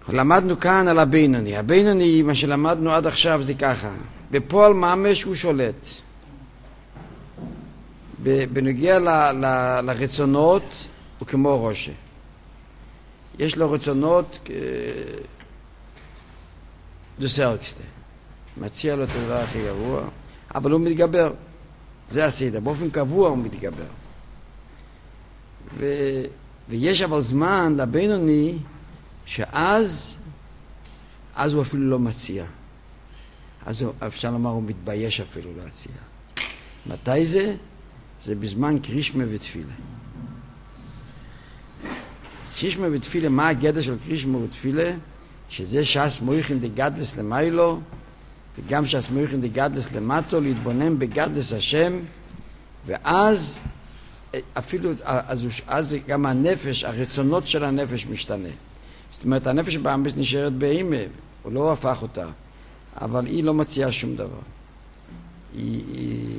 למדנו כאן על הבינוני. הבינוני, מה שלמדנו עד עכשיו זה ככה. בפועל ממש הוא שולט. בנוגע לרצונות הוא כמו ראשה. יש לו רצונות דוסרקסטה. מציע לו את הדבר הכי גרוע, אבל הוא מתגבר. זה הסידה. באופן קבוע הוא מתגבר. ויש אבל זמן לבינוני שאז הוא אפילו לא מציע. אז אפשר לומר הוא מתבייש אפילו להציע. מתי זה? זה בזמן קרישמה ותפילה. קרישמה ותפילה, מה הגדר של קרישמה ותפילה? שזה ש"ס מויכין דגדלס למיילו, וגם ש"ס מויכין דגדלס למטו, להתבונן בגדלס השם, ואז אפילו, אז גם הנפש, הרצונות של הנפש משתנה. זאת אומרת, הנפש באמבס נשארת באימה, הוא לא הפך אותה, אבל היא לא מציעה שום דבר. היא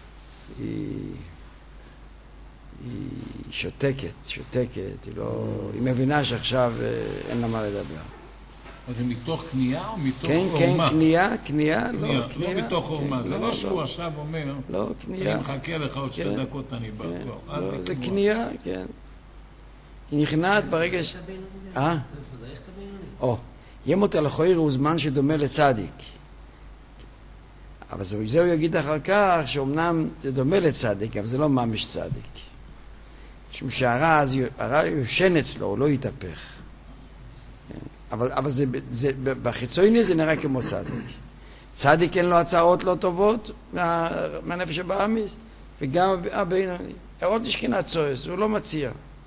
שותקת, היא מבינה שעכשיו אין לה מה לדבר. אז זה מתוך קנייה או מתוך עורמה? כן, קנייה, לא מתוך עורמה. זה לא שהוא עכשיו אומר, לא, קנייה. אני מחכה לך עוד 2 דקות, אני בא. לא, זה קנייה, כן. היא נכנעת ברגע ש... ימות על החויר הוא זמן שדומה לצדיק. אבל זה הוא יגיד אחר כך שאומנם זה דומה לצדיק, אבל זה לא ממש צדיק. משום שהרע יושן אצלו, הוא לא יתהפך. אבל בחיצוני זה נראה כמו צדיק. צדיק אין לו הצעות לא טובות מהנפש הבאמיס, וגם הבינוני. עוד לשכינת צועס, הוא לא מציע.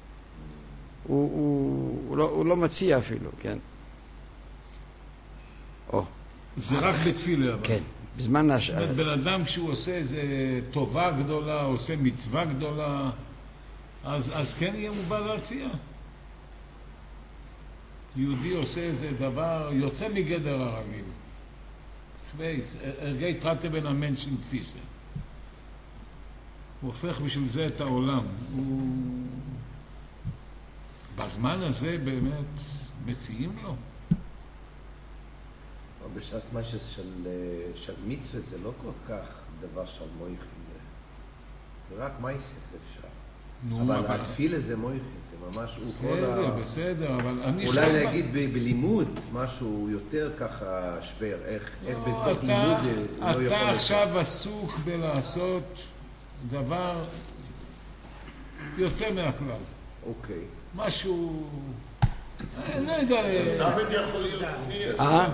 הוא לא מציע אפילו, כן. זה רק בתפילה, אבל. כן, בזמן השעה. בן אדם כשהוא עושה איזו טובה גדולה, עושה מצווה גדולה, אז כן יהיה מובא להציע. יהודי עושה איזה דבר, יוצא מגדר הרגיל. הרגעי תרתה בין המנשן תפיסה. הוא הופך בשביל זה את העולם. בזמן הזה באמת מציעים לו. בש"ס משהו של מצווה זה לא כל כך דבר של מויכין. זה רק מייסך אפשר. אבל התפילה זה מויכין, זה ממש... בסדר, אבל אני... אולי להגיד בלימוד משהו יותר ככה שוור, איך בתוך לימוד לא יכול... אתה עכשיו עסוק בלעשות דבר יוצא מהכלל. אוקיי. משהו... לא יודע... תמיד יכול להיות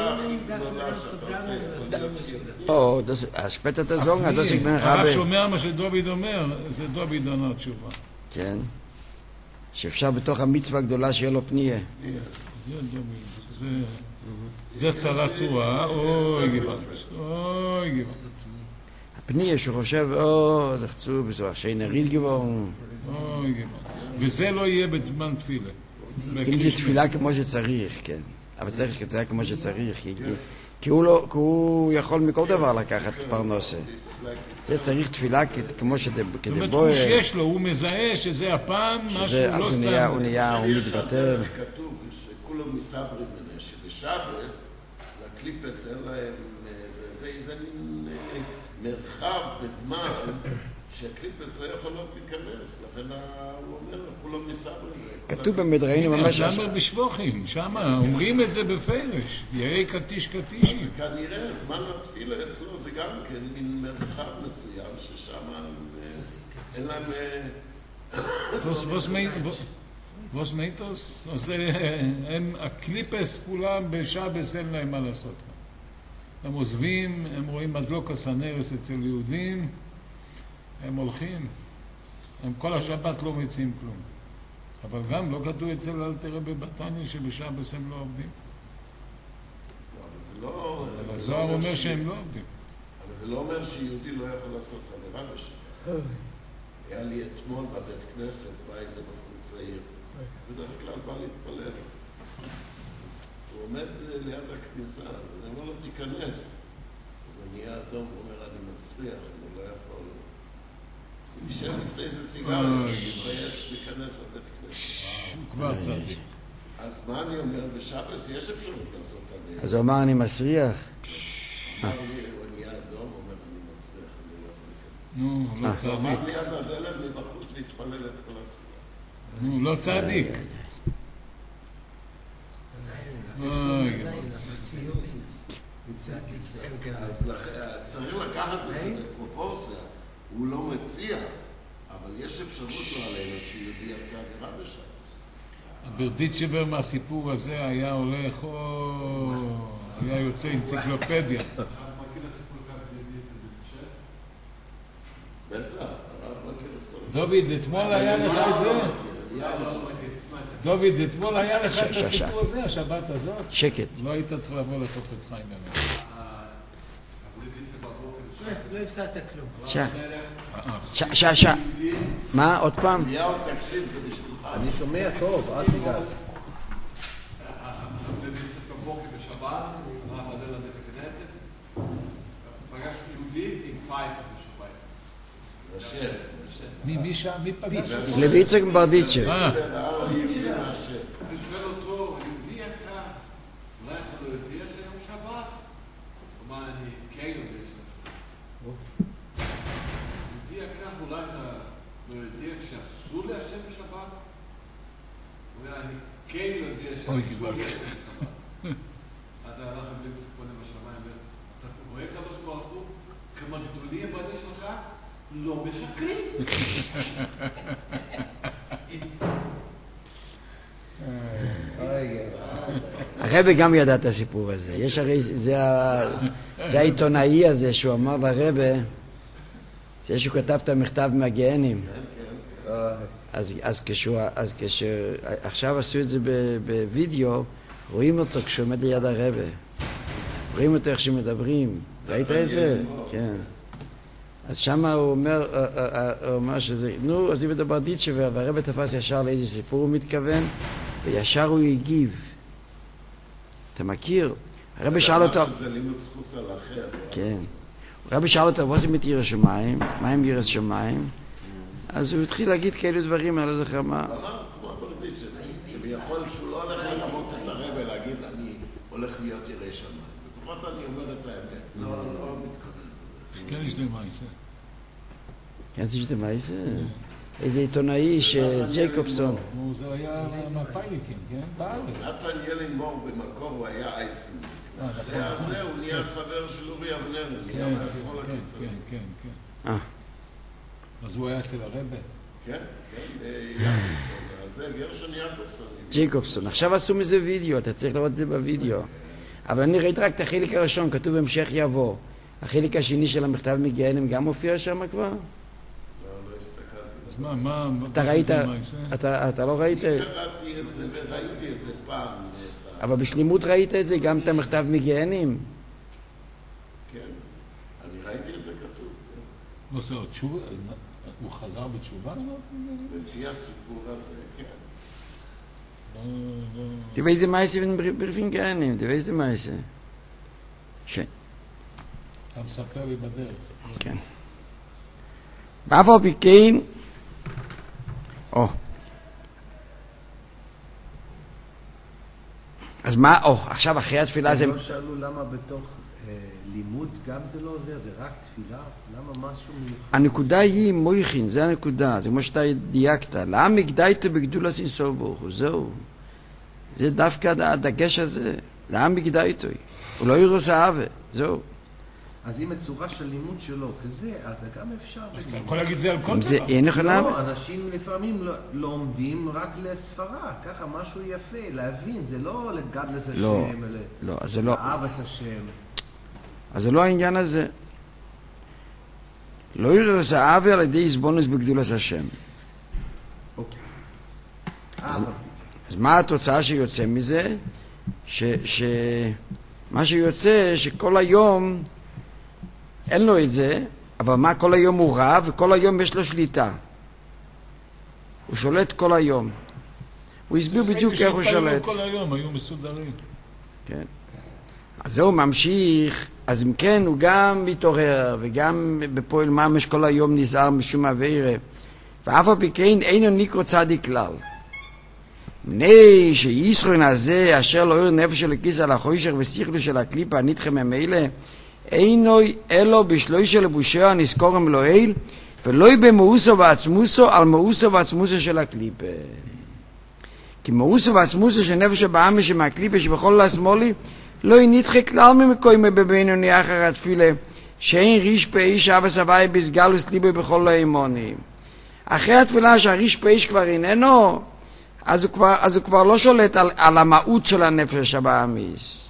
später der Song, das ich mir הרב habe. שומע מה שדוביד אומר, זה דוביד עונה תשובה. כן. שאפשר בתוך המצווה הגדולה שיהיה לו פניה. זה דוביד. זה צרה צורה, אוי גבעת. הפניה שהוא חושב, זה חצו, זה שיין הריד גבורן. אוי גבעת. וזה לא יהיה בזמן תפילה. אם זה תפילה כמו שצריך, כן. אבל צריך תפילה כמו שצריך, כי הוא יכול מכל דבר לקחת פרנסה. זה צריך תפילה כמו כדי זאת בוא... אומרת, שיש לו, הוא מזהה שזה הפעם, משהו לא אז סתם. הוא מתבטל. כתוב שכולם מסברים בזה, שבשבס, לקליפס אין להם איזה מין מרחב בזמן שהקליפס לא יכולות להיכנס, לכן הוא אומר, כולם מסברים. כתוב במדרעינו ממש... אז למה בשבוכים? שם אומרים את זה בפרש. יהי קטיש קטישי. כנראה, זמן התפילה אצלו זה גם כן מין מרחב מסוים ששם אין להם... ווס מייטוס? אז הם, הקליפס כולם בשבס אין להם מה לעשות. הם עוזבים, הם רואים מדלוקס הנרס אצל יהודים, הם הולכים. הם כל השבת לא מציעים כלום. אבל גם לא כתוב אצל אלתר רבי בתניא שבשבס הם לא עובדים. אבל זוהר אומר שהם לא עובדים. אבל זה לא אומר שיהודי לא יכול לעשות עבירה בשבת. היה לי אתמול בבית כנסת, בא איזה בחור צעיר. בדרך כלל בא להתפלל. הוא עומד ליד הכניסה, אני אומר לו, תיכנס. אז הוא נהיה אדום, הוא אומר, אני מסריח, אני לא יכול. הוא נשאר לפני איזה סיגריה, שמתבייש להיכנס לבית כנסת. הוא כבר צדיק. אז מה אני אומר? בשבס יש אפשרות לעשות עלייה. אז הוא אמר, אני מסריח. אמר לי, הוא נהיה אדום, אומר, אני מסריח, אני לא יכול לקרוא. נו, לא צדיק. אמר לי עד הדלת מבחוץ והתפלל את כל התפילה. נו, לא צדיק. אז צריך לקחת את זה בפרופורציה. הוא לא מציע, אבל יש אפשרות לא עלינו שיהודי עשה עבירה בשבס. ברדיצ'בר מהסיפור הזה היה הולך, היה יוצא אנציקלופדיה. בטח, דוד, אתמול היה לך את זה? דוד, אתמול היה לך את הסיפור הזה, השבת הזאת? שקט. לא היית צריך לבוא לחופץ חיים באמת. לא הפסדת כלום. שעה. מה? עוד פעם? אליהו, תקשיב, זה בשבילך. אני שומע טוב, אל תיגז. בבוקר בשבת, הלך לדל לבית הכנסת, פגש יהודי עם פייפה בשבת. מי שם? מי פגש? לויצק ברדיצ'ב. אני שואל אותו, יהודי יקר, אולי אתה לא יודע שיום שבת? הוא אמר, אני כן יודע שיום שבת. יהודי יקר, אולי אתה לא יודע שאסור להשם בשבת? הוא אומר, אני כן יודע שאסור להשם בשבת. אז הלך הבלי פסקונים בשמיים, אתה רואה קדוש ברוך הוא, כמה גדולים בני שלך לא משקרים. הרבי גם ידע את הסיפור הזה. יש הרי, זה העיתונאי הזה שהוא אמר לרבי, זה שהוא כתב את המכתב מהגהנים. אז עכשיו עשו את זה בווידאו, רואים אותו כשהוא עומד ליד הרבי. רואים אותו איך שמדברים. ראית את זה? כן. אז שם הוא אומר שזה, נו, עזיב את הברדיצ'ב, והרבי תפס ישר לאיזה סיפור הוא מתכוון, וישר הוא הגיב. אתה מכיר? הרבי שאל אותו... שזה לימוד זכוס על אחר. כן. הרבי שאל אותו, מה זה מת ירא שמיים? מה עם ירא שמיים? אז הוא התחיל להגיד כאלו דברים, אני לא זוכר מה. הוא אמר, כמו הברדיצ'ב, ויכול שהוא לא הולך לרמות את הרבי, להגיד, אני הולך להיות ירא שמיים. לפחות אני אומר את האמת. לא מתכוון. כן, יש לי מייסה. כן, יש לי מייסה? איזה עיתונאי ג'ייקובסון. זה היה מהפייליקים, כן? בארץ. נתן ילינמור במקור הוא היה אייצניק. אחרי הזה הוא נהיה חבר של אורי אבנר, נהיה מהשמאל הקיצוני. כן, כן. אז הוא היה אצל הרבי? כן, יעקובסון. אז זה גרשון יעקובסון. ג'ייקובסון. עכשיו עשו מזה וידאו, אתה צריך לראות את זה בווידאו. אבל אני ראיתי רק את החלק הראשון, כתוב המשך יבוא. החלק השני של המכתב מגהנם גם מופיע שם כבר? אז מה? אתה ראית? אתה לא ראית? אני קראתי את זה וראיתי את זה פעם. אבל בשלימות ראית את זה? גם את המכתב מגהנם? כן, אני ראיתי את זה כתוב. לא, זה עוד תשובה? הוא חזר בתשובה? לפי הסיפור הזה, כן. Du weißt die meiste von Briefing gehenen, du weißt die meiste. schön. אתה מספר לי בדרך. כן. ואף על פי כן, אז מה, עכשיו אחרי התפילה זה... לא שאלו למה בתוך לימוד גם זה לא עוזר, זה רק תפילה? למה משהו מיוחד? הנקודה היא מויכין, זה הנקודה, זה כמו שאתה דייקת. למה הגדית בגדולת אינסוף ברוך הוא? זהו. זה דווקא הדגש הזה. למה הגדית? הוא לא ירוס אהבה, זהו. אז אם הצורה של לימוד שלו כזה, אז זה גם אפשר. אז אתה יכול להגיד זה על כל זה דבר. אין לך למה? לא, אנשים לפעמים לומדים רק לספרה, ככה משהו יפה, להבין, זה לא לגדלס השם, לא, אז זה לא. לאהבס השם. אז זה לא העניין הזה. לא ירוס אהבה על ידי יסבונוס בגדולת השם. אז מה התוצאה שיוצא מזה? מה שיוצא שכל היום אין לו את זה, אבל מה כל היום הוא רב וכל היום יש לו שליטה. הוא שולט כל היום. הוא הסביר בדיוק איך הוא שולט. כל היום היו מסודרים. כן. אז זהו ממשיך, אז אם כן הוא גם מתעורר וגם בפועל ממש כל היום נזהר משום עבירה. ואף על פי כן אינו נקרא צדיק כלל. מפני שישרון הזה אשר לא עיר נפש של הכיס על החוישר ושיחלו של הקליפה הנתחם ממילא אינוי אלו בשלוי של לבושו הנזכורם לא איל ולא במאוסו ועצמוסו על מאוסו ועצמוסו של הקליפה. כי מאוסו ועצמוסו של נפש הבאמי שמהקליפה שבכל השמאלי לא נדחה כלל ממקוימה בבינוני אחר התפילה שאין ריש פעיש אבא סבי בסגלוס ליבו בכל האמונים. אחרי התפילה שהריש פעיש כבר איננו, אז הוא כבר לא שולט על המהות של הנפש הבאמיס.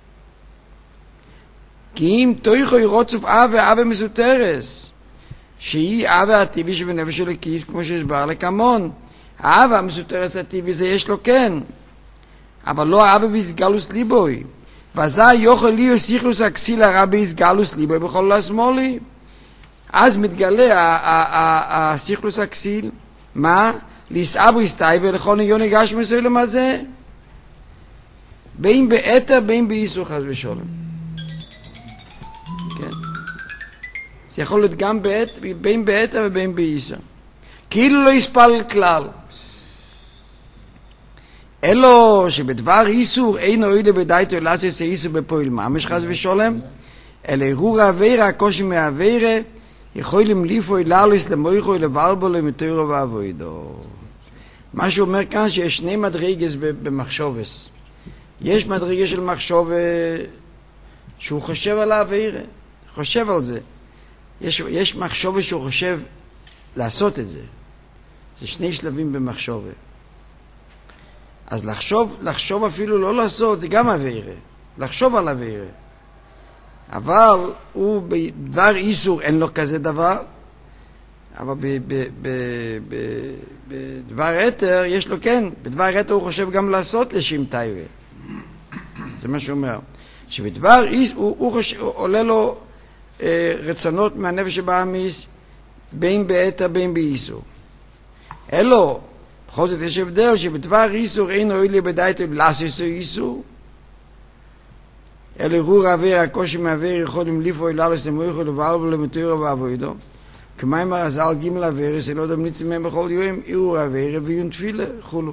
כי אם תויכו ירוצוף אבה מסותרס, שהיא אבה הטבעי שבנפש של הכיס, כמו שהסבר לכמון. האבה המסותרס הטבעי זה יש לו כן, אבל לא האבה בסגלוס ליבוי. וזה יוכל להיות סיכלוס הכסיל הרע בסגלוס ליבוי בכל השמאלי. אז מתגלה הסיכלוס הכסיל. מה? להסעבו הסתאי ולכל יוני גש מסוים הזה. בין באתר בין באיסור חס ושולם. כן. זה יכול להיות גם בין באתר ובין באיסור. כאילו לא יספל כלל. אלו שבדבר איסור אין אוהלה בדייתו לעשות איסור בפועל ממש חס ושולם, אלא ערעור העבירה, הקושי מהעבירה, יכולים לפעול לעלוס למויכו ולבלבו למתוירו ועבודו. מה שהוא אומר כאן שיש שני מדרגס במחשובס. יש מדרגה של מחשוב שהוא חושב על העבירה, חושב על זה. יש מחשוב שהוא חושב לעשות את זה. זה שני שלבים במחשוב. אז לחשוב אפילו לא לעשות, זה גם עבירה. לחשוב על עבירה. אבל הוא בדבר איסור אין לו כזה דבר, אבל בדבר אתר יש לו כן. בדבר אתר הוא חושב גם לעשות לשם טייבה. זה מה שהוא אומר. שבדבר איסור הוא עולה לו רצונות מהנפש שבאמיס, בין באתר בין באיסור. אלו, בכל זאת יש הבדל שבדבר איסור אין אוהלה בדייתו לעשות איסור, אלא ערעור העבירה, הקושי מהעבירה יכולים לפעול לעלוס למויכו לבלבו למתוירו ועבודו. כמאמר הזל ג' העבירה, זה לא יודע מניצים מהם בכל יום, ערעור העבירה ויון תפילה, חולו.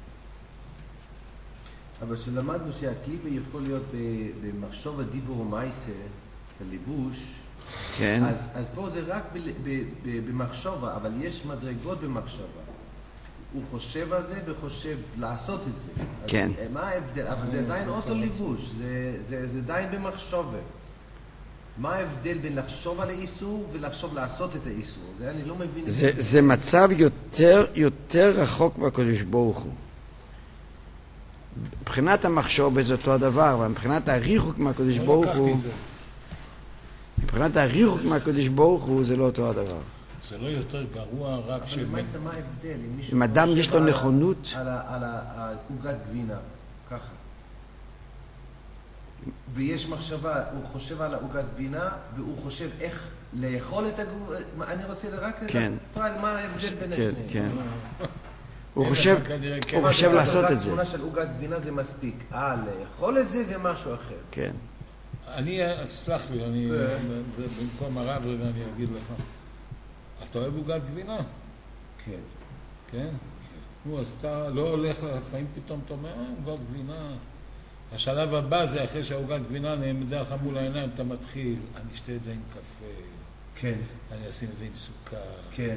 אבל שלמדנו שהקליפה יכול להיות במחשוב הדיבור ומייסה, הלבוש, כן. אז פה זה רק במחשבה, אבל יש מדרגות במחשבה. הוא חושב על זה וחושב לעשות את זה. כן. מה ההבדל? אבל זה עדיין אותו לבוש, זה עדיין במחשבה. מה ההבדל בין לחשוב על האיסור ולחשוב לעשות את האיסור? זה אני לא מבין. זה מצב יותר רחוק מהקדוש ברוך הוא. מבחינת המחשוב זה אותו הדבר, אבל מבחינת הריחוק מהקדוש ברוך הוא, מבחינת הריחוק מהקדוש ברוך הוא זה לא אותו הדבר. זה לא יותר גרוע רק אבל מה ההבדל? אם אדם יש לו נכונות על עוגת גבינה, ככה. ויש מחשבה, הוא חושב על העוגת גבינה, והוא חושב איך לאכול את הגבינה. אני רוצה רק לדעת מה ההבדל בין השניהם. כן. הוא חושב לעשות את זה. התמונה של עוגת גבינה זה מספיק. לאכול את זה זה משהו אחר. כן. סלח לי, במקום הרב רגע אני אגיד לך. אתה אוהב עוגת גבינה? כן. כן? נו, אז אתה לא הולך לפעמים פתאום, אתה אומר, עוגת גבינה. השלב הבא זה אחרי שהעוגת גבינה נעמדה לך מול העיניים, אתה מתחיל, אני אשתה את זה עם קפה. כן. אני אשים את זה עם סוכר. כן.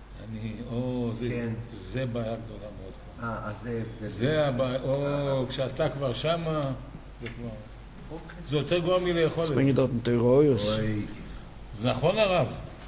זה בעיה גדולה מאוד. אז זה הבעיה, כשאתה כבר שמה, זה כבר... זה יותר גרוע מלאכול את זה. ספרינגי דort נטוירויוס. זה נכון הרב.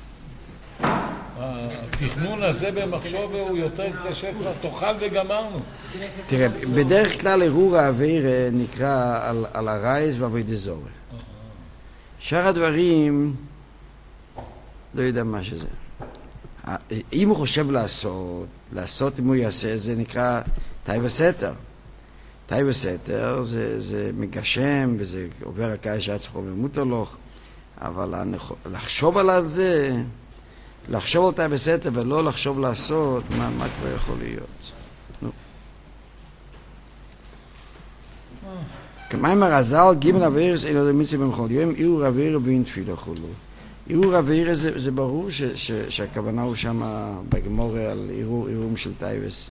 התכנון הזה במחשוב הוא יותר קשה כבר, תאכל וגמרנו. תראה, בדרך כלל ערעור העבירה נקרא על הרייס ועבודת זרה. שאר הדברים, לא יודע מה שזה. אם הוא חושב לעשות אם הוא יעשה, זה נקרא תאי וסתר. תאי וסתר זה מגשם וזה עובר הקיץ שעצמו ומותר לו, אבל לחשוב על זה, לחשוב על תאי וסתר ולא לחשוב לעשות, מה כבר יכול להיות? נו. כמאמר הזל, ג' אבירס אין עוד מצווה במכל יום, ערעור אבירה ואין תפילה חולו. ערעור אבירה זה ברור שהכוונה הוא שם בגמורה על ערעורים של טייבס.